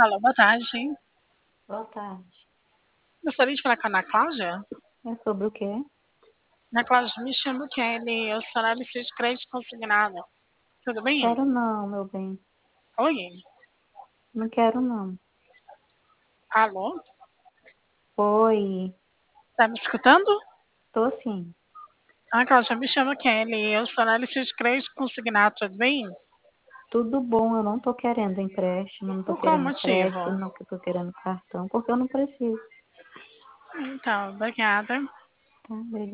Alô, boa tarde. Boa tarde. Gostaria de falar com a Ana Cláudia? É sobre o quê? Ana Cláudia, me chamo Kelly, eu sou analista de crédito consignado. Tudo bem? Quero não, meu bem. Oi? Não quero não. Alô? Oi, Tá me escutando? tô sim. Ana Cláudia, me chamo Kelly, eu sou analista de crédito consignado. Tudo bem? Tudo bom, eu não tô querendo empréstimo, não tô Por qual querendo crédito, motivo? não que eu tô querendo cartão, porque eu não preciso. Então, obrigada. Tá? Obrigada.